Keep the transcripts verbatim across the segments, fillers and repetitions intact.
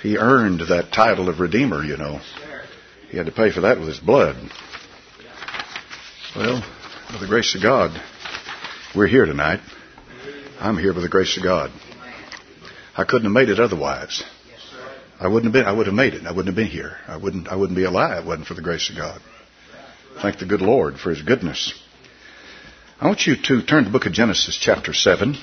He earned that title of Redeemer, you know. He had to pay for that with his blood. Well, by the grace of God, we're here tonight. I'm here by the grace of God. I couldn't have made it otherwise. I wouldn't have been. I would have made it. I wouldn't have been here. I wouldn't. I wouldn't be alive if it wasn't for the grace of God. Thank the good Lord for His goodness. I want you to turn to the book of Genesis, chapter seven.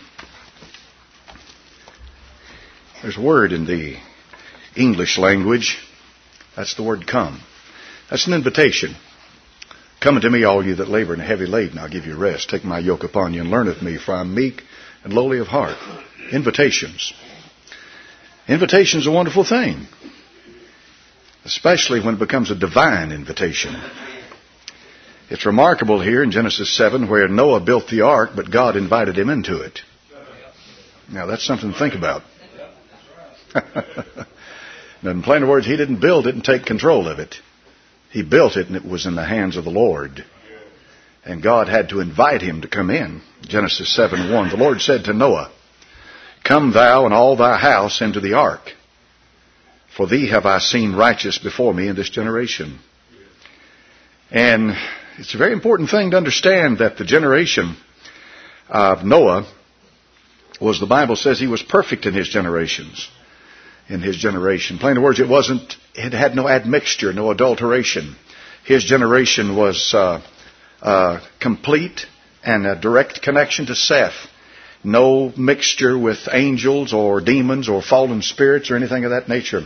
There's a word in the English language. That's the word "come." That's an invitation. Come unto me, all you that labor and are heavy laden, I'll give you rest. Take my yoke upon you and learn of me, for I am meek and lowly of heart. Invitations. Invitation's a wonderful thing, especially when it becomes a divine invitation. It's remarkable here in Genesis seven where Noah built the ark, but God invited him into it. Now that's something to think about. In plain words, he didn't build it and take control of it. He built it and it was in the hands of the Lord. And God had to invite him to come in. Genesis seven one, the Lord said to Noah, "Come thou and all thy house into the ark, for thee have I seen righteous before me in this generation." And it's a very important thing to understand that the generation of Noah was, the Bible says, he was perfect in his generations. In his generation. Plain words, it wasn't, it had no admixture, no adulteration. His generation was uh, uh, complete and a direct connection to Seth. No mixture with angels or demons or fallen spirits or anything of that nature.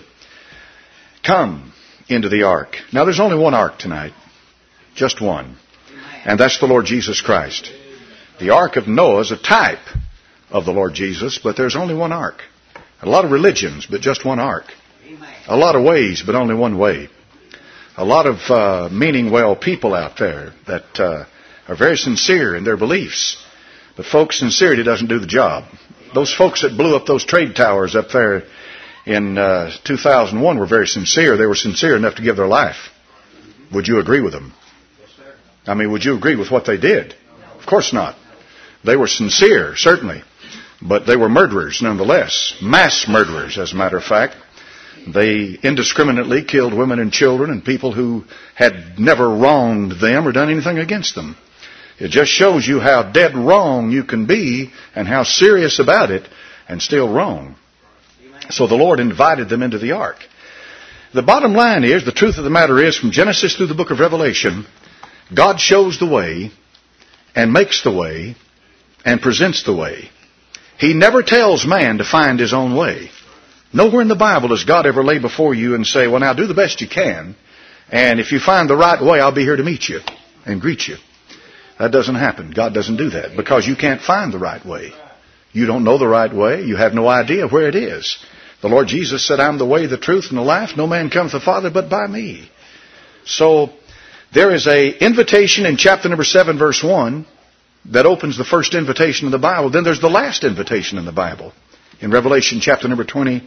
Come into the ark. Now there's only one ark tonight. Just one. And that's the Lord Jesus Christ. The ark of Noah is a type of the Lord Jesus, but there's only one ark. A lot of religions, but just one ark. A lot of ways, but only one way. A lot of uh, meaning well people out there that uh, are very sincere in their beliefs. But folks, sincerity doesn't do the job. Those folks that blew up those trade towers up there in uh, two thousand one were very sincere. They were sincere enough to give their life. Would you agree with them? I mean, would you agree with what they did? Of course not. They were sincere, certainly. But they were murderers nonetheless. Mass murderers, as a matter of fact. They indiscriminately killed women and children and people who had never wronged them or done anything against them. It just shows you how dead wrong you can be and how serious about it and still wrong. So the Lord invited them into the ark. The bottom line is, the truth of the matter is, from Genesis through the book of Revelation, God shows the way and makes the way and presents the way. He never tells man to find his own way. Nowhere in the Bible does God ever lay before you and say, well, now do the best you can, and if you find the right way, I'll be here to meet you and greet you. That doesn't happen. God doesn't do that because you can't find the right way. You don't know the right way. You have no idea where it is. The Lord Jesus said, I'm the way, the truth, and the life. No man cometh to the Father but by me. So there is a invitation in chapter number seven, verse one, that opens the first invitation in the Bible. Then there's the last invitation in the Bible. In Revelation chapter number twenty-two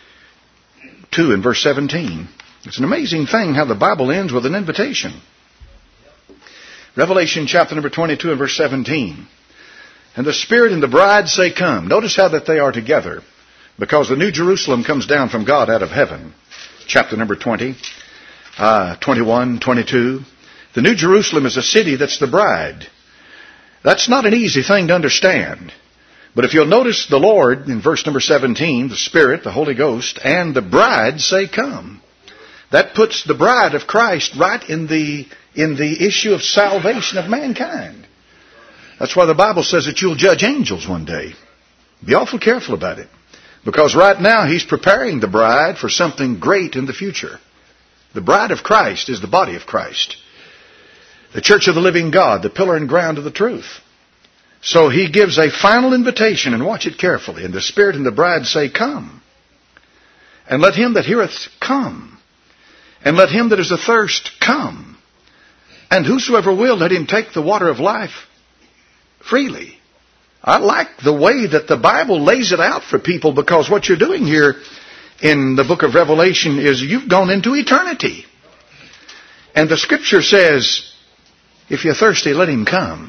and verse seventeen. It's an amazing thing how the Bible ends with an invitation. Revelation chapter number twenty-two and verse seventeen. And the Spirit and the bride say, come. Notice how that they are together. Because the New Jerusalem comes down from God out of heaven. Chapter number twenty, uh, twenty-one, twenty-two. The New Jerusalem is a city that's the bride. That's not an easy thing to understand. But if you'll notice the Lord in verse number seventeen, the Spirit, the Holy Ghost, and the bride say, come. That puts the bride of Christ right in the, in the issue of salvation of mankind. That's why the Bible says that you'll judge angels one day. Be awful careful about it. Because right now He's preparing the bride for something great in the future. The bride of Christ is the body of Christ. The church of the living God, the pillar and ground of the truth. So He gives a final invitation, and watch it carefully. And the Spirit and the bride say, come. And let him that heareth come. And let him that is athirst come. And whosoever will, let him take the water of life freely. I like the way that the Bible lays it out for people, because what you're doing here in the book of Revelation is you've gone into eternity. And the Scripture says, if you're thirsty, let him come.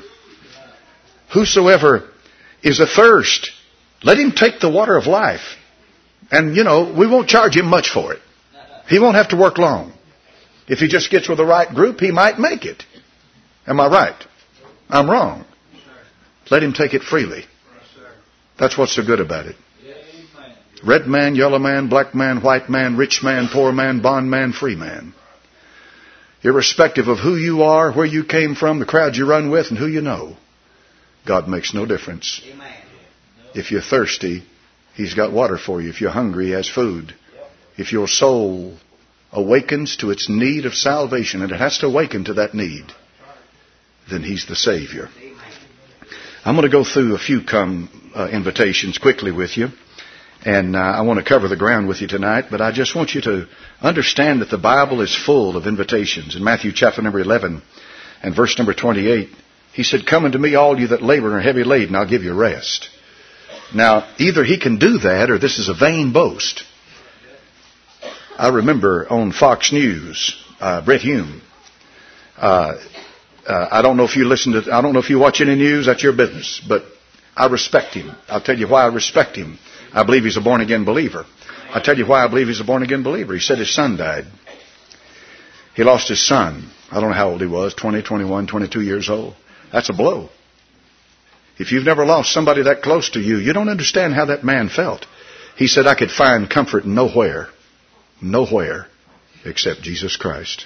Whosoever is athirst, let him take the water of life. And, you know, we won't charge him much for it. He won't have to work long. If he just gets with the right group, he might make it. Am I right? I'm wrong. Let him take it freely. That's what's so good about it. Red man, yellow man, black man, white man, rich man, poor man, bond man, free man. Irrespective of who you are, where you came from, the crowd you run with, and who you know, God makes no difference. If you're thirsty, He's got water for you. If you're hungry, He has food. If your soul awakens to its need of salvation, and it has to awaken to that need, then He's the Savior. I'm going to go through a few come uh, invitations quickly with you. And uh, I want to cover the ground with you tonight, but I just want you to understand that the Bible is full of invitations. In Matthew chapter number eleven and verse number twenty-eight, He said, "Come unto me, all you that labor and are heavy laden, I'll give you rest." Now, either He can do that, or this is a vain boast. I remember on Fox News, uh, Brett Hume. Uh, uh, I don't know if you listen to, I don't know if you watch any news. That's your business, but I respect him. I'll tell you why I respect him. I believe he's a born-again believer. I'll tell you why I believe he's a born-again believer. He said his son died. He lost his son. I don't know how old he was, twenty, twenty-one, twenty-two years old. That's a blow. If you've never lost somebody that close to you, you don't understand how that man felt. He said, "I could find comfort nowhere, nowhere except Jesus Christ."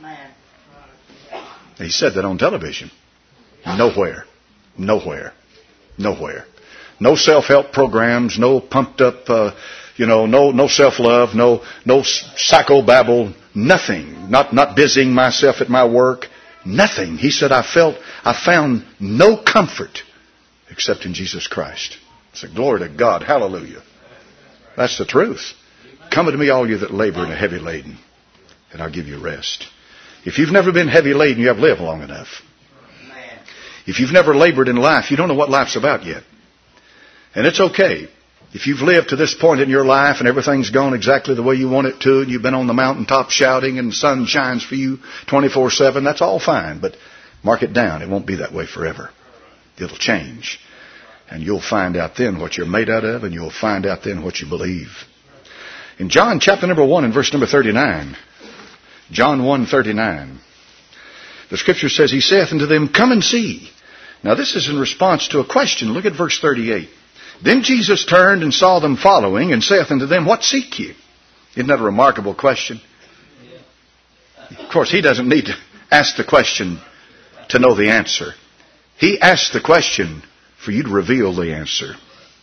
He said that on television. Nowhere, nowhere, nowhere. No self-help programs, no pumped up, uh, you know, no no self-love, no no psychobabble, nothing. Not not busying myself at my work, nothing. He said, I felt, I found no comfort except in Jesus Christ. I said, glory to God, hallelujah. That's the truth. Come unto me, all you that labor and are heavy laden, and I'll give you rest. If you've never been heavy laden, you have lived long enough. If you've never labored in life, you don't know what life's about yet. And it's okay. If you've lived to this point in your life and everything's gone exactly the way you want it to, and you've been on the mountaintop shouting and the sun shines for you twenty-four seven, that's all fine. But mark it down. It won't be that way forever. It'll change. And you'll find out then what you're made out of, and you'll find out then what you believe. In John chapter number one and verse number thirty-nine, John one thirty-nine, the Scripture says, He saith unto them, Come and see. Now this is in response to a question. Look at verse thirty-eight. Then Jesus turned and saw them following, and saith unto them, What seek ye? Isn't that a remarkable question? Of course, He doesn't need to ask the question to know the answer. He asked the question for you to reveal the answer.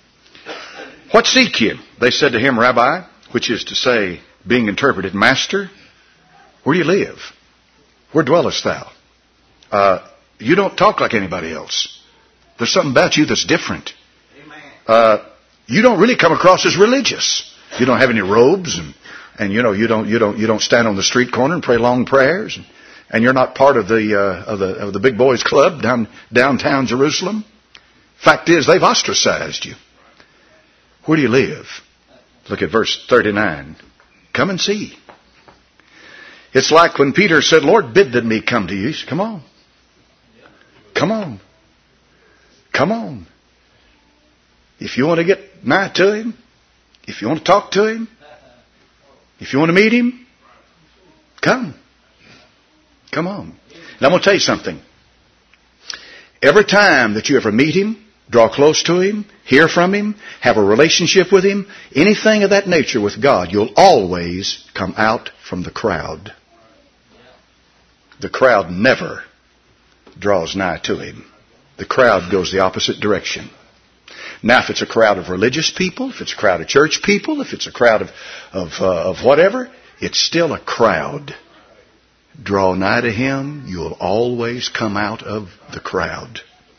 What seek ye? They said to Him, Rabbi, which is to say, being interpreted, Master, where do you live? Where dwellest thou? Uh, you don't talk like anybody else. There's something about you that's different. Uh, you don't really come across as religious. You don't have any robes, and, and you know you don't you don't you don't stand on the street corner and pray long prayers, and, and you're not part of the uh, of the of the big boys club down downtown Jerusalem. Fact is, they've ostracized you. Where do you live? Look at verse thirty-nine. Come and see. It's like when Peter said, Lord, bid that me come to you. He said, Come on. Come on. Come on. If you want to get nigh to Him, if you want to talk to Him, if you want to meet Him, come. Come on. And I'm going to tell you something. Every time that you ever meet Him, draw close to Him, hear from Him, have a relationship with Him, anything of that nature with God, you'll always come out from the crowd. The crowd never draws nigh to Him. The crowd goes the opposite direction. Now, if it's a crowd of religious people, if it's a crowd of church people, if it's a crowd of of, uh, of whatever, it's still a crowd. Draw nigh to Him, you'll always come out of the crowd.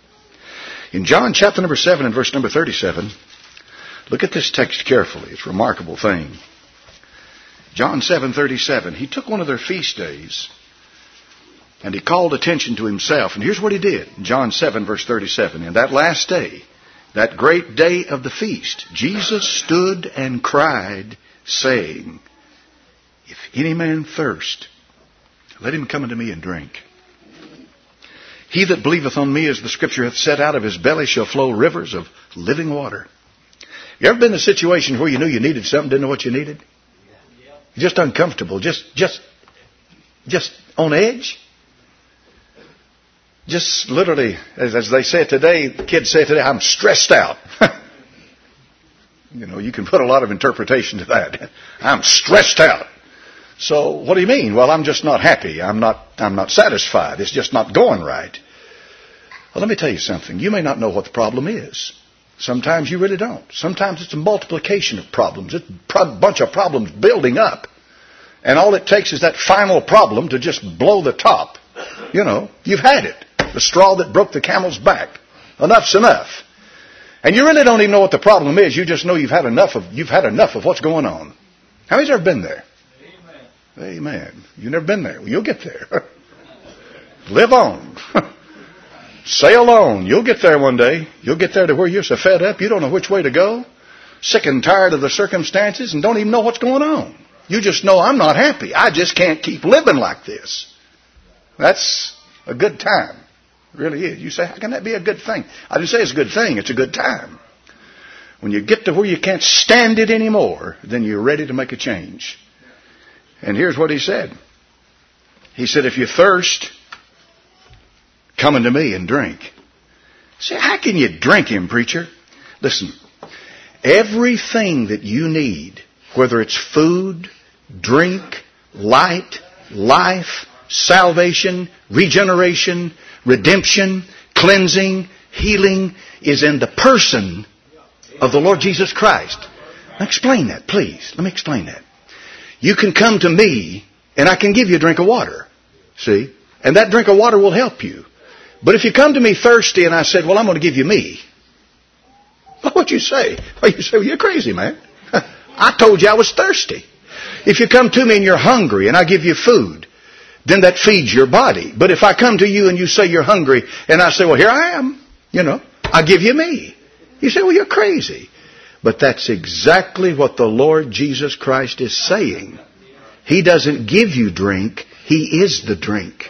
In John chapter number seven and verse number thirty-seven, look at this text carefully. It's a remarkable thing. John seven thirty-seven, He took one of their feast days, and He called attention to Himself. And here's what He did. John seven verse thirty-seven, in that last day, that great day of the feast, Jesus stood and cried, saying, If any man thirst, let him come unto me and drink. He that believeth on me, as the Scripture hath said, out of his belly shall flow rivers of living water. You ever been in a situation where you knew you needed something, didn't know what you needed? Just uncomfortable, just, just, just on edge? Just literally, as, as they say today, the kids say today, I'm stressed out. You know, you can put a lot of interpretation to that. I'm stressed out. So what do you mean? Well, I'm just not happy. I'm not, I'm not satisfied. It's just not going right. Well, let me tell you something. You may not know what the problem is. Sometimes you really don't. Sometimes it's a multiplication of problems. It's a bunch of problems building up. And all it takes is that final problem to just blow the top. You know, you've had it. The straw that broke the camel's back. Enough's enough. And you really don't even know what the problem is. You just know you've had enough of, you've had enough of what's going on. How many's ever been there? Amen. Amen. You've never been there. Well, you'll get there. Live on. Sail on. You'll get there one day. You'll get there to where you're so fed up you don't know which way to go. Sick and tired of the circumstances and don't even know what's going on. You just know I'm not happy. I just can't keep living like this. That's a good time. It really is. You say, how can that be a good thing? I didn't say it's a good thing. It's a good time. When you get to where you can't stand it anymore, then you're ready to make a change. And here's what he said. He said, if you thirst, come unto me and drink. Say, how can you drink him, preacher? Listen, everything that you need, whether it's food, drink, light, life, salvation, regeneration, redemption, cleansing, healing, is in the person of the Lord Jesus Christ. Now explain that, please. Let me explain that. You can come to me and I can give you a drink of water. See? And that drink of water will help you. But if you come to me thirsty and I said, well, I'm going to give you me. What would you say? Well, you say, well, you're crazy, man. I told you I was thirsty. If you come to me and you're hungry and I give you food, then that feeds your body. But if I come to you and you say you're hungry and I say, well, here I am, you know, I give you me. You say, well, you're crazy. But that's exactly what the Lord Jesus Christ is saying. He doesn't give you drink. He is the drink.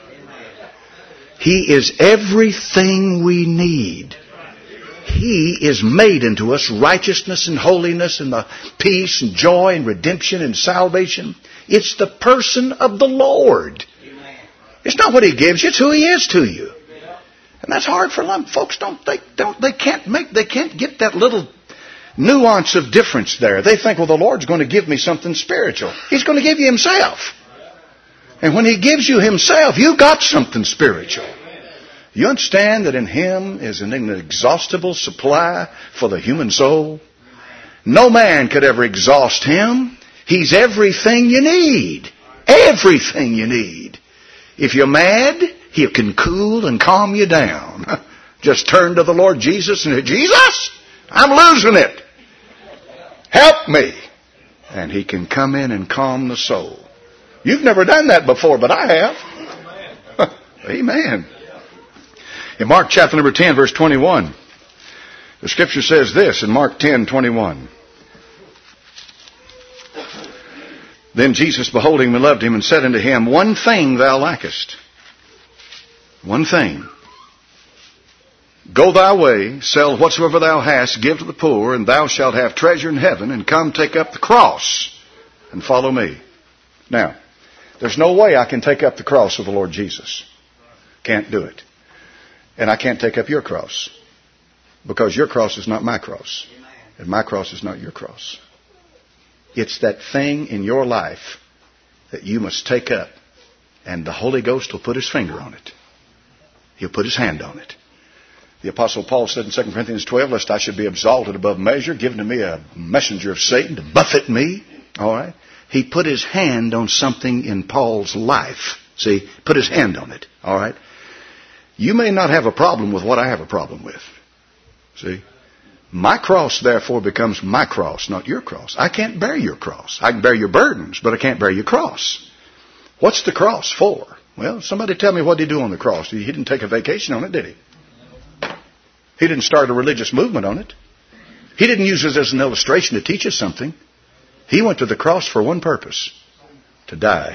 He is everything we need. He is made into us righteousness and holiness and the peace and joy and redemption and salvation. It's the person of the Lord. It's not what He gives you, it's who He is to you. And that's hard for them. Folks don't, they don't, they can't make, they can't get that little nuance of difference there. They think, well, the Lord's going to give me something spiritual. He's going to give you Himself. And when He gives you Himself, you got something spiritual. You understand that in Him is an inexhaustible supply for the human soul? No man could ever exhaust Him. He's everything you need. Everything you need. If you're mad, He can cool and calm you down. Just turn to the Lord Jesus and say, Jesus, I'm losing it. Help me. And He can come in and calm the soul. You've never done that before, but I have. Amen. In Mark chapter number ten, verse twenty-one, the Scripture says this in Mark ten, twenty-one. Then Jesus, beholding him, loved him, and said unto him, one thing thou lackest. One thing. Go thy way, sell whatsoever thou hast, give to the poor, and thou shalt have treasure in heaven, and come take up the cross and follow me. Now, there's no way I can take up the cross of the Lord Jesus. Can't do it. And I can't take up your cross. Because your cross is not my cross. And my cross is not your cross. It's that thing in your life that you must take up. And the Holy Ghost will put His finger on it. He'll put His hand on it. The Apostle Paul said in Second Corinthians twelve, lest I should be exalted above measure, given to me a messenger of Satan to buffet me. All right. He put His hand on something in Paul's life. See, put His hand on it. All right. You may not have a problem with what I have a problem with. See? My cross, therefore, becomes my cross, not your cross. I can't bear your cross. I can bear your burdens, but I can't bear your cross. What's the cross for? Well, somebody tell me what did He do on the cross. He didn't take a vacation on it, did He? He didn't start a religious movement on it. He didn't use it as an illustration to teach us something. He went to the cross for one purpose, to die.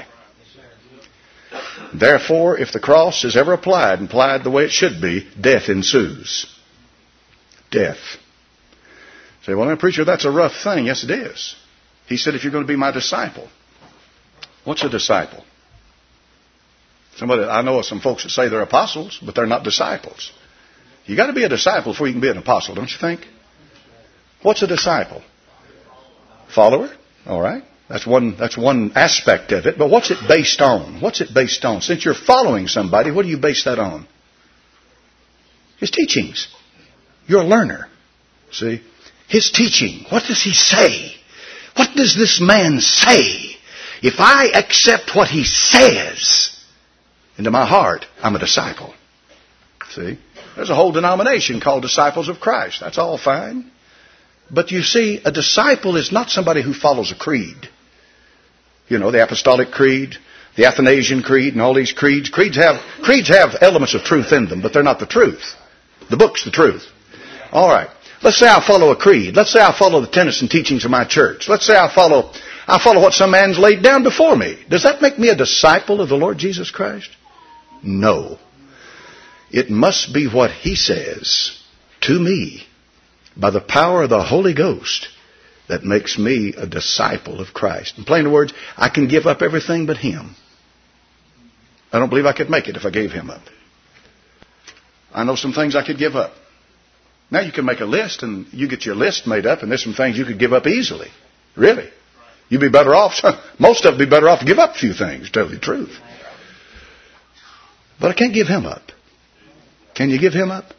Therefore, if the cross is ever applied and applied the way it should be, death ensues. Death. Say, well, preacher, that's a rough thing. Yes, it is. He said, if you're going to be my disciple. What's a disciple? Somebody, I know of some folks that say they're apostles, but they're not disciples. You got to be a disciple before you can be an apostle, don't you think? What's a disciple? Follower. All right. That's one, that's one aspect of it. But what's it based on? What's it based on? Since you're following somebody, what do you base that on? His teachings. You're a learner. See? His teaching. What does he say? What does this man say? If I accept what he says into my heart, I'm a disciple. See? There's a whole denomination called Disciples of Christ. That's all fine. But you see, a disciple is not somebody who follows a creed. You know, the Apostolic Creed, the Athanasian Creed, and all these creeds. Creeds have, creeds have elements of truth in them, but they're not the truth. The book's the truth. All right. Let's say I follow a creed. Let's say I follow the tenets and teachings of my church. Let's say I follow, I follow what some man's laid down before me. Does that make me a disciple of the Lord Jesus Christ? No. It must be what he says to me by the power of the Holy Ghost that makes me a disciple of Christ. In plain words, I can give up everything but him. I don't believe I could make it if I gave him up. I know some things I could give up. Now you can make a list and you get your list made up, and there's some things you could give up easily. Really. You'd be better off. Most of them be better off to give up a few things, to tell you the truth. But I can't give him up. Can you give him up?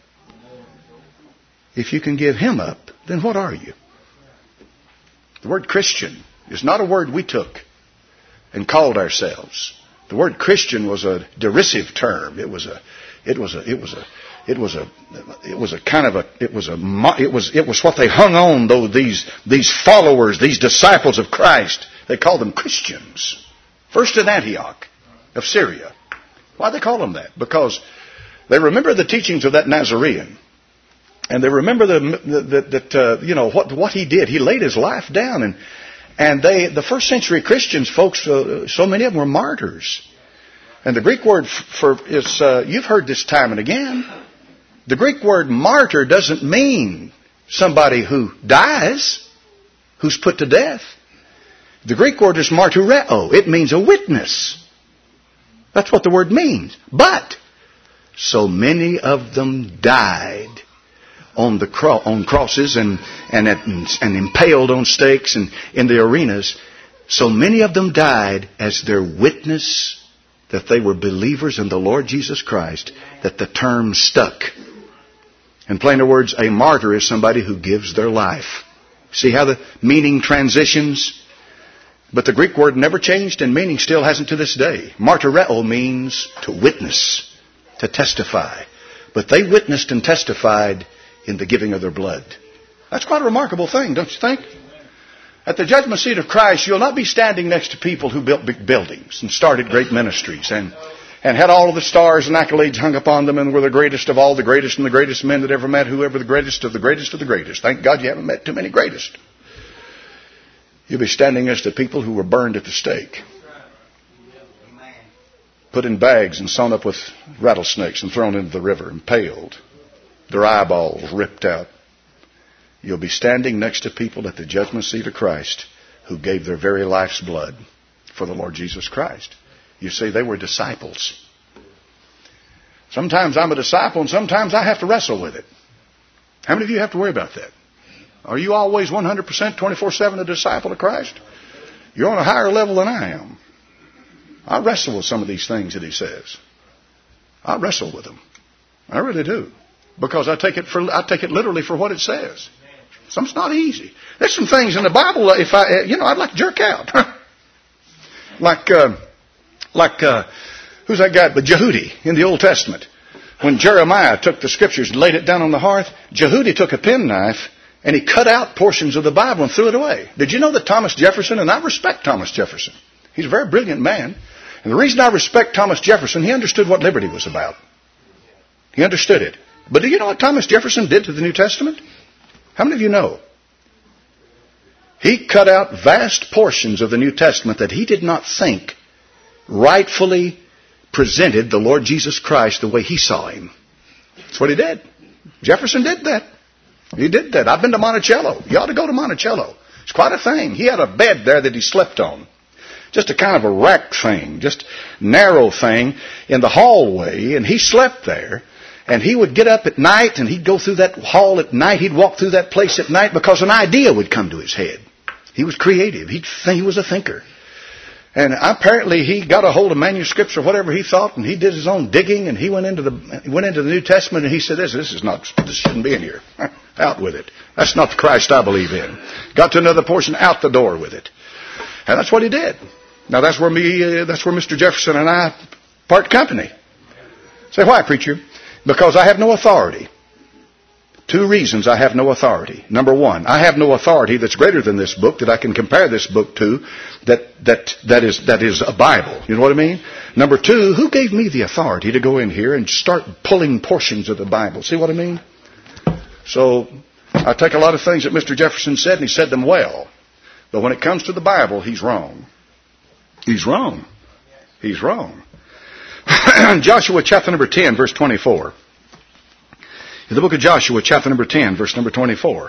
If you can give him up, then what are you? The word Christian is not a word we took and called ourselves. The word Christian was a derisive term. It was a, it was a, it was a, it was a, it was a kind of a, it was a, it was, it was what they hung on, though, these, these followers, these disciples of Christ. They called them Christians. First in Antioch of Syria. Why they call them that? Because they remember the teachings of that Nazarene. And they remember the, that, uh, you know, what, what he did. He laid his life down. And, and they, the first century Christians, folks, uh, so many of them were martyrs. And the Greek word for is, uh, you've heard this time and again. The Greek word martyr doesn't mean somebody who dies, who's put to death. The Greek word is martyreo. It means a witness. That's what the word means. But so many of them died on the cro- on crosses and and, at, and impaled on stakes and in the arenas. So many of them died as their witness that they were believers in the Lord Jesus Christ, that the term stuck. In plainer words, a martyr is somebody who gives their life. See how the meaning transitions? But the Greek word never changed, and meaning still hasn't to this day. Martyreo means to witness, to testify. But they witnessed and testified in the giving of their blood. That's quite a remarkable thing, don't you think? At the judgment seat of Christ, you'll not be standing next to people who built big buildings and started great ministries and, and had all of the stars and accolades hung upon them and were the greatest of all the greatest and the greatest men that ever met, whoever the greatest of the greatest of the greatest. Thank God you haven't met too many greatest. You'll be standing next to people who were burned at the stake, put in bags and sewn up with rattlesnakes and thrown into the river, impaled, their eyeballs ripped out. You'll be standing next to people at the judgment seat of Christ who gave their very life's blood for the Lord Jesus Christ. You see, they were disciples. Sometimes I'm a disciple and sometimes I have to wrestle with it. How many of you have to worry about that? Are you always one hundred percent twenty-four seven a disciple of Christ? You're on a higher level than I am. I wrestle with some of these things that he says. I wrestle with them. I really do. Because I take it for I take it literally for what it says. Some's not easy. There's some things in the Bible, if I, you know, I'd like to jerk out. like, uh, like, uh, who's that guy? But Jehudi in the Old Testament. When Jeremiah took the scriptures and laid it down on the hearth, Jehudi took a penknife and he cut out portions of the Bible and threw it away. Did you know that Thomas Jefferson, and I respect Thomas Jefferson. He's a very brilliant man. And the reason I respect Thomas Jefferson, he understood what liberty was about. He understood it. But do you know what Thomas Jefferson did to the New Testament? How many of you know? He cut out vast portions of the New Testament that he did not think rightfully presented the Lord Jesus Christ the way he saw him. That's what he did. Jefferson did that. He did that. I've been to Monticello. You ought to go to Monticello. It's quite a thing. He had a bed there that he slept on. Just a kind of a rack thing, just narrow thing in the hallway, and he slept there. And he would get up at night, and he'd go through that hall at night. He'd walk through that place at night because an idea would come to his head. He was creative. He'd think he was a thinker. And apparently he got a hold of manuscripts or whatever he thought, and he did his own digging, and he went into the went into the New Testament, and he said, "This, this is not, this shouldn't be in here. Out with it. That's not the Christ I believe in." Got to another portion, out the door with it, and that's what he did. Now that's where me, uh, that's where Mister Jefferson and I part company. Say, why, preacher? Because I have no authority. Two reasons I have no authority. Number one, I have no authority that's greater than this book that I can compare this book to that, that, that is, that is a Bible. You know what I mean? Number two, who gave me the authority to go in here and start pulling portions of the Bible? See what I mean? So, I take a lot of things that Mister Jefferson said, and he said them well. But when it comes to the Bible, he's wrong. He's wrong. He's wrong. Joshua chapter number ten, verse twenty-four. In the book of Joshua, chapter number ten, verse number twenty-four.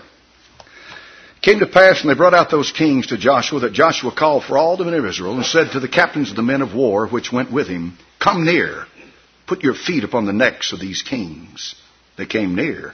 It came to pass, and they brought out those kings to Joshua, that Joshua called for all the men of Israel, and said to the captains of the men of war which went with him, "Come near, put your feet upon the necks of these kings." They came near.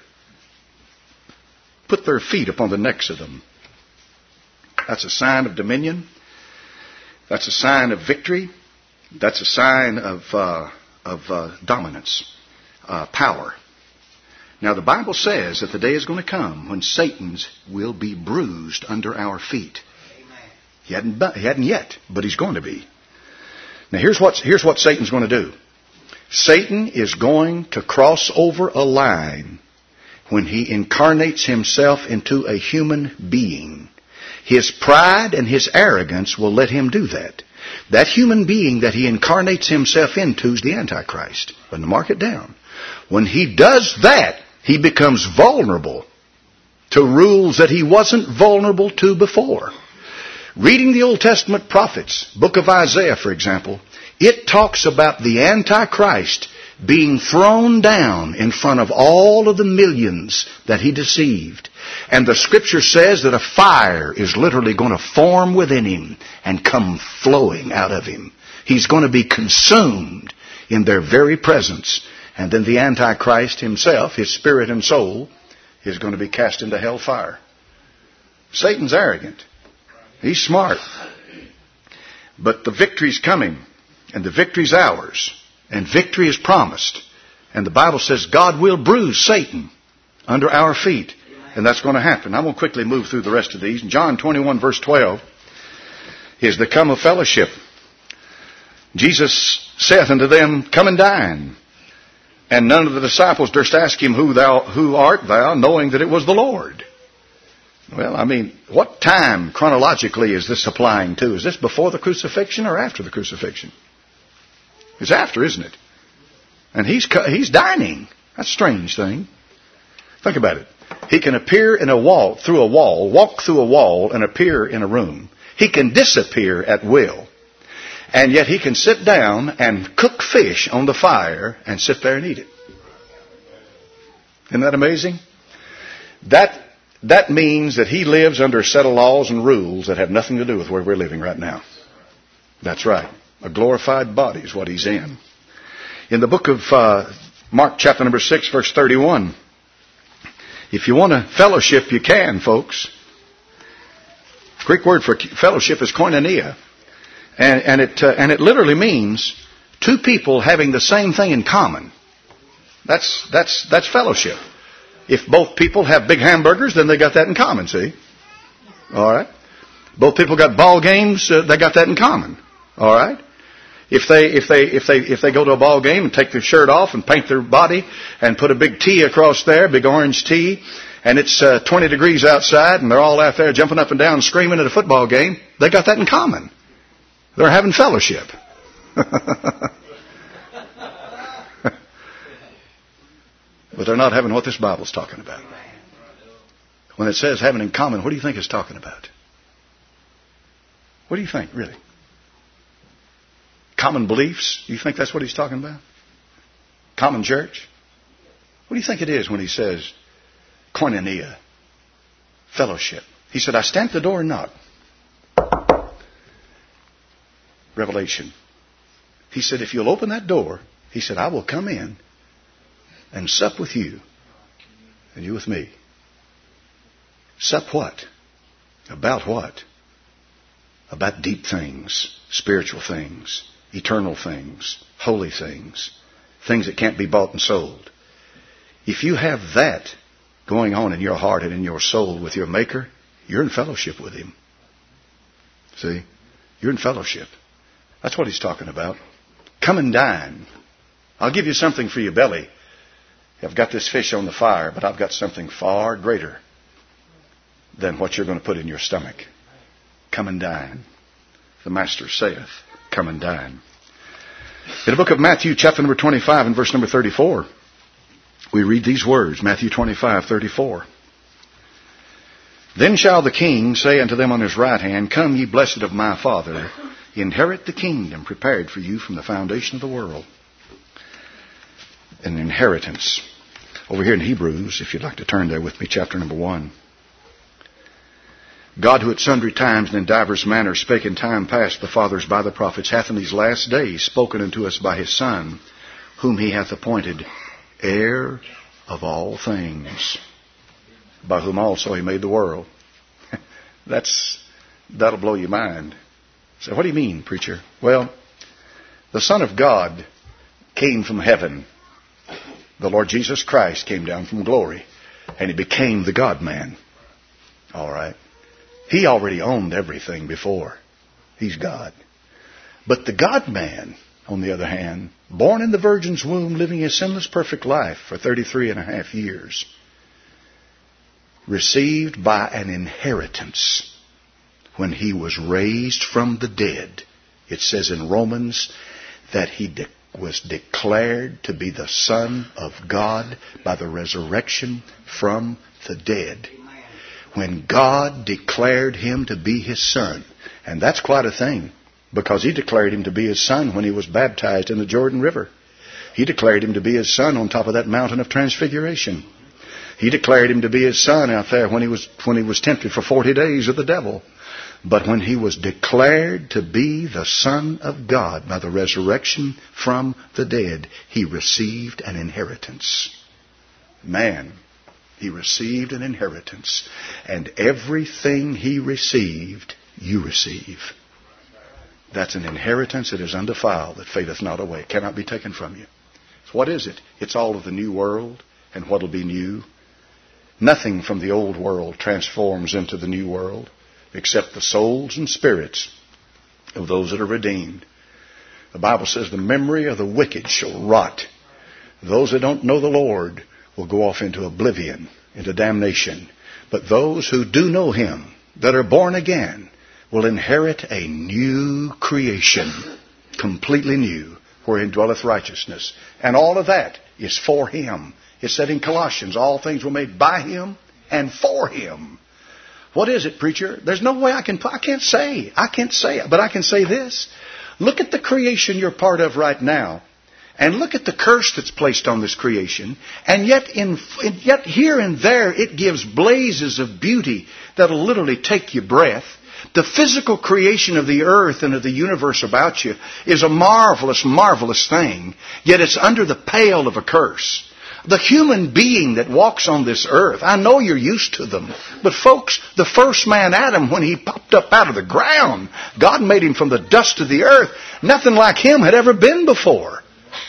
Put their feet upon the necks of them. That's a sign of dominion. That's a sign of victory. That's a sign of uh, of uh, dominance, uh, power. Now the Bible says that the day is going to come when Satan's will be bruised under our feet. Amen. He hadn't, he hadn't yet, but he's going to be. Now here's what, here's what Satan's going to do. Satan is going to cross over a line when he incarnates himself into a human being. His pride and his arrogance will let him do that. That human being that he incarnates himself into is the Antichrist. But mark it down. When he does that, he becomes vulnerable to rules that he wasn't vulnerable to before. Reading the Old Testament prophets, book of Isaiah, for example, it talks about the Antichrist being thrown down in front of all of the millions that he deceived. And the Scripture says that a fire is literally going to form within him and come flowing out of him. He's going to be consumed in their very presence. And then the Antichrist himself, his spirit and soul, is going to be cast into hell fire. Satan's arrogant. He's smart. But the victory's coming. And the victory's ours. And victory is promised. And the Bible says God will bruise Satan under our feet. And that's going to happen. I'm going to quickly move through the rest of these. In John twenty-one, verse twelve, is the come of fellowship. Jesus saith unto them, "Come and dine." And none of the disciples durst ask him, Who thou, who art thou, knowing that it was the Lord. Well, I mean, what time chronologically is this applying to? Is this before the crucifixion or after the crucifixion? It's after, isn't it? And he's he's dining. That's a strange thing. Think about it. He can appear in a wall, through a wall, walk through a wall, and appear in a room. He can disappear at will. And yet he can sit down and cook fish on the fire and sit there and eat it. Isn't that amazing? That, that means that he lives under a set of laws and rules that have nothing to do with where we're living right now. That's right. A glorified body is what he's in. In the book of uh, Mark chapter number six, verse thirty-one, if you want a fellowship, you can, folks. The Greek word for fellowship is koinonia. And, and it uh, and it literally means two people having the same thing in common. That's that's that's fellowship. If both people have big hamburgers, then they got that in common. See, all right. Both people got ball games, uh, they got that in common. All right. If they if they if they if they go to a ball game and take their shirt off and paint their body and put a big T across there, big orange T, and it's uh, twenty degrees outside, and they're all out there jumping up and down, screaming at a football game, they got that in common. They're having fellowship. But they're not having what this Bible's talking about. When it says having in common, what do you think it's talking about? What do you think, really? Common beliefs? Do you think that's what he's talking about? Common church? What do you think it is when he says Koinonia. Fellowship. He said, I stand at the door and knock. Revelation. He said, if you'll open that door, he said, I will come in and sup with you and you with me. Sup what? About what? About deep things, spiritual things, eternal things, holy things, things that can't be bought and sold. If you have that going on in your heart and in your soul with your Maker, you're in fellowship with Him. See? You're in fellowship. That's what He's talking about. Come and dine. I'll give you something for your belly. I've got this fish on the fire, but I've got something far greater than what you're going to put in your stomach. Come and dine. The Master saith, come and dine. In the book of Matthew, chapter number twenty-five and verse number thirty-four, we read these words, Matthew twenty-five, thirty-four. Then shall the King say unto them on His right hand, come ye blessed of my Father, inherit the kingdom prepared for you from the foundation of the world. An inheritance. Over here in Hebrews, if you'd like to turn there with me, chapter number one. God, who at sundry times and in divers manners spake in time past the fathers by the prophets, hath in these last days spoken unto us by His Son, whom He hath appointed heir of all things, by whom also He made the world. That's, that'll blow your mind. So what do you mean, preacher? Well, the Son of God came from heaven. The Lord Jesus Christ came down from glory, and He became the God-man. All right. He already owned everything before. He's God. But the God-man, on the other hand, born in the virgin's womb, living a sinless, perfect life for thirty-three and a half years, received by an inheritance when He was raised from the dead. It says in Romans that He de- was declared to be the Son of God by the resurrection from the dead. When God declared Him to be His Son. And that's quite a thing, because He declared Him to be His Son when He was baptized in the Jordan River. He declared Him to be His Son on top of that mountain of transfiguration. He declared Him to be His Son out there when He was when He was tempted for forty days of the devil. But when He was declared to be the Son of God by the resurrection from the dead, He received an inheritance. Man, He received an inheritance. And everything He received, you receive. That's an inheritance that is undefiled, that fadeth not away. It cannot be taken from you. So what is it? It's all of the new world. And what will be new? Nothing from the old world transforms into the new world, except the souls and spirits of those that are redeemed. The Bible says the memory of the wicked shall rot. Those that don't know the Lord will go off into oblivion, into damnation. But those who do know Him, that are born again, will inherit a new creation, completely new, wherein dwelleth righteousness. And all of that is for Him. It said in Colossians, all things were made by Him and for Him. What is it, preacher? There's no way I can, I can't say. I can't say it, but I can say this. Look at the creation you're part of right now. And look at the curse that's placed on this creation. And yet, in, yet here and there it gives blazes of beauty that'll literally take your breath. The physical creation of the earth and of the universe about you is a marvelous, marvelous thing. Yet it's under the pale of a curse. The human being that walks on this earth, I know you're used to them. But folks, the first man, Adam, when he popped up out of the ground, God made him from the dust of the earth. Nothing like him had ever been before.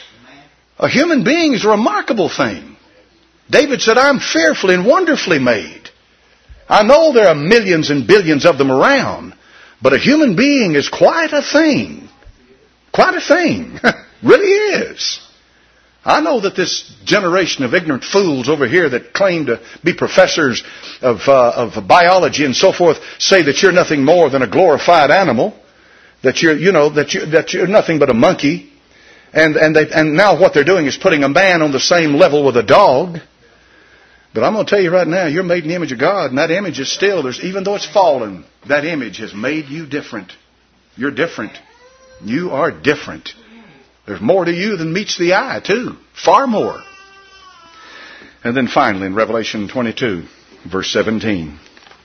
A human being is a remarkable thing. David said, I'm fearfully and wonderfully made. I know there are millions and billions of them around, but a human being is quite a thing. Quite a thing. Really is. I know that this generation of ignorant fools over here that claim to be professors of, uh, of biology and so forth say that you're nothing more than a glorified animal, that you're, you know, that you're, that you're nothing but a monkey. And, and, they, and now what they're doing is putting a man on the same level with a dog. But I'm going to tell you right now, you're made in the image of God, and that image is still, there's, even though it's fallen, that image has made you different. You're different. You are different. There's more to you than meets the eye, too. Far more. And then finally in Revelation twenty-two, verse seventeen.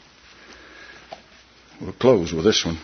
We'll close with this one.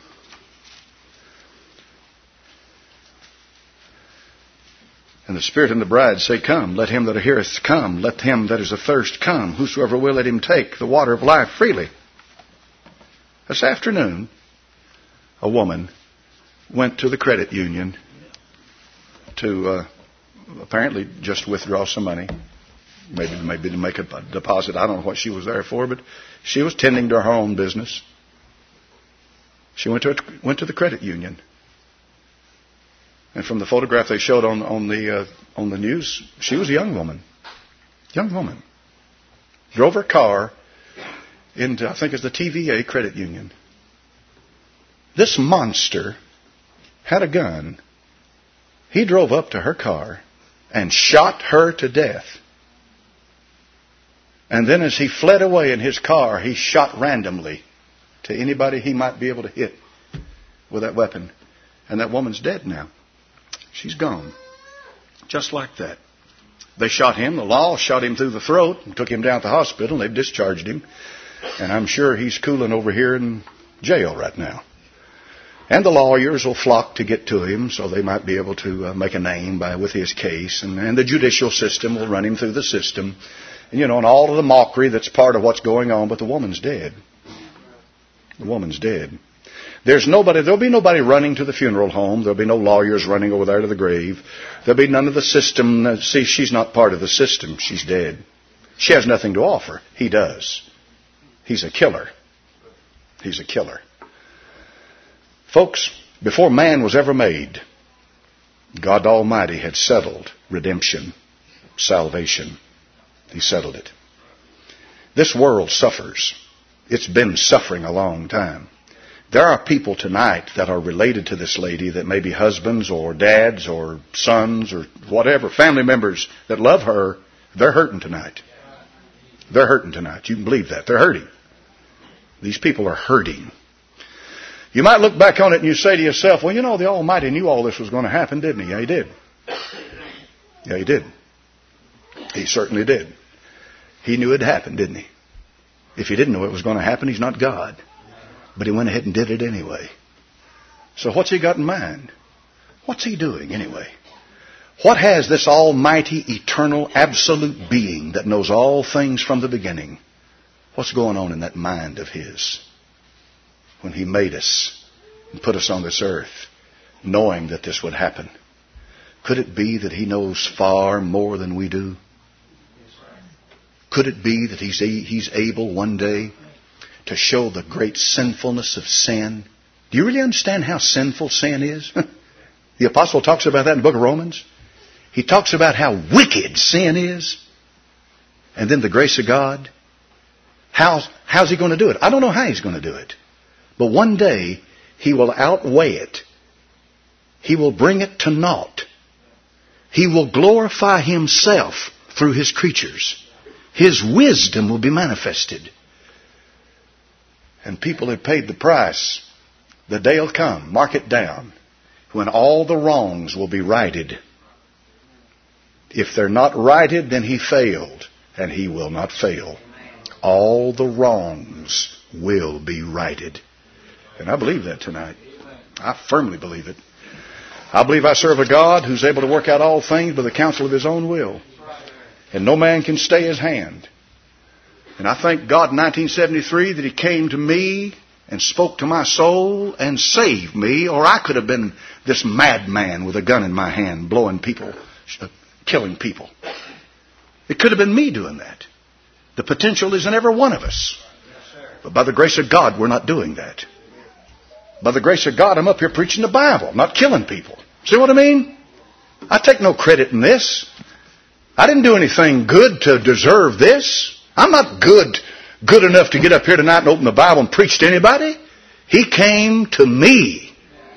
And the Spirit and the bride say, Come. Let him that heareth come. Let him that is athirst come. Whosoever will, let him take the water of life freely. This afternoon, a woman went to the credit union to uh, apparently just withdraw some money. Maybe, maybe to make a deposit. I don't know what she was there for, but she was tending to her own business. She went to a, went to the credit union. And from the photograph they showed on on the uh, on the news, she was a young woman, young woman, drove her car into, I think it's the T V A credit union. This monster had a gun. He drove up to her car and shot her to death. And then as he fled away in his car, he shot randomly to anybody he might be able to hit with that weapon. And that woman's dead now. She's gone. Just like that. They shot him. The law shot him through the throat and took him down to the hospital. And they've discharged him. And I'm sure he's cooling over here in jail right now. And the lawyers will flock to get to him so they might be able to uh, make a name by with his case. And, and the judicial system will run him through the system. And, you know, and all of the mockery that's part of what's going on. But the woman's dead. The woman's dead. There's nobody, there'll be nobody running to the funeral home. There'll be no lawyers running over there to the grave. There'll be none of the system. See, she's not part of the system. She's dead. She has nothing to offer. He does. He's a killer. He's a killer. Folks, before man was ever made, God Almighty had settled redemption, salvation. He settled it. This world suffers. It's been suffering a long time. There are people tonight that are related to this lady that may be husbands or dads or sons or whatever, family members that love her. They're hurting tonight. They're hurting tonight. You can believe that. They're hurting. These people are hurting. You might look back on it and you say to yourself, well, you know, the Almighty knew all this was going to happen, didn't He? Yeah, He did. Yeah, He did. He certainly did. He knew it happened, didn't He? If He didn't know it was going to happen, He's not God. But He went ahead and did it anyway. So what's He got in mind? What's He doing anyway? What has this almighty, eternal, absolute being that knows all things from the beginning, what's going on in that mind of His when He made us and put us on this earth, knowing that this would happen? Could it be that He knows far more than we do? Could it be that He's, he's able one day to show the great sinfulness of sin? Do you really understand how sinful sin is? The apostle talks about that in the book of Romans. He talks about how wicked sin is. And then the grace of God. How's, how's He going to do it? I don't know how He's going to do it. But one day He will outweigh it. He will bring it to naught. He will glorify Himself through His creatures. His wisdom will be manifested. And people have paid the price. The day will come, mark it down, when all the wrongs will be righted. If they're not righted, then He failed, and He will not fail. All the wrongs will be righted. And I believe that tonight. I firmly believe it. I believe I serve a God who's able to work out all things by the counsel of His own will. And no man can stay His hand. And I thank God in nineteen seventy-three that He came to me and spoke to my soul and saved me, or I could have been this madman with a gun in my hand, blowing people, killing people. It could have been me doing that. The potential is in every one of us. But by the grace of God, we're not doing that. By the grace of God, I'm up here preaching the Bible, not killing people. See what I mean? I take no credit in this. I didn't do anything good to deserve this. I'm not good, good enough to get up here tonight and open the Bible and preach to anybody. He came to me,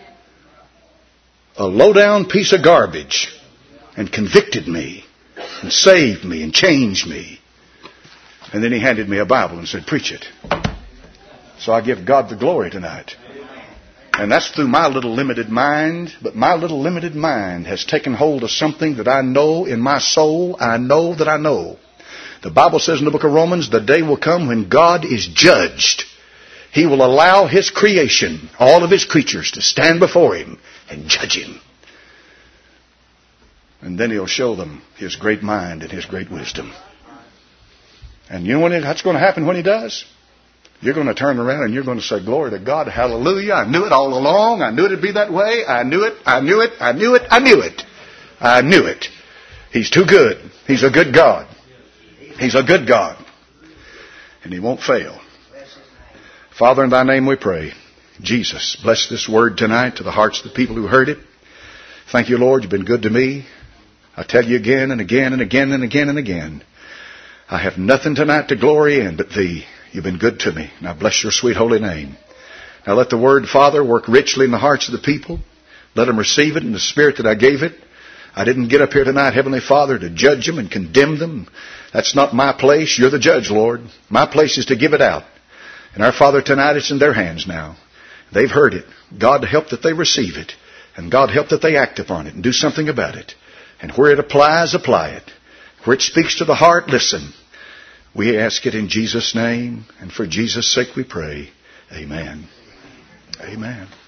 a low-down piece of garbage, and convicted me, and saved me, and changed me. And then He handed me a Bible and said, preach it. So I give God the glory tonight. And that's through my little limited mind. But my little limited mind has taken hold of something that I know in my soul. I know that I know The Bible says in the book of Romans, the day will come when God is judged. He will allow His creation, all of His creatures, to stand before Him and judge Him. And then He'll show them His great mind and His great wisdom. And you know when it, that's going to happen when He does? You're going to turn around and you're going to say, glory to God, hallelujah. I knew it all along. I knew it'd be that way. I knew it. I knew it. I knew it. I knew it. I knew it. He's too good. He's a good God. He's a good God. And He won't fail. Father, in Thy name we pray. Jesus, bless this word tonight to the hearts of the people who heard it. Thank you, Lord. You've been good to me. I tell you again and again and again and again and again. I have nothing tonight to glory in but Thee. You've been good to me. Now bless Your sweet holy name. Now let the word, Father, work richly in the hearts of the people. Let them receive it in the spirit that I gave it. I didn't get up here tonight, Heavenly Father, to judge them and condemn them. That's not my place. You're the judge, Lord. My place is to give it out. And our Father, tonight it's in their hands now. They've heard it. God help that they receive it. And God help that they act upon it and do something about it. And where it applies, apply it. Where it speaks to the heart, listen. We ask it in Jesus' name, and for Jesus' sake we pray. Amen. Amen.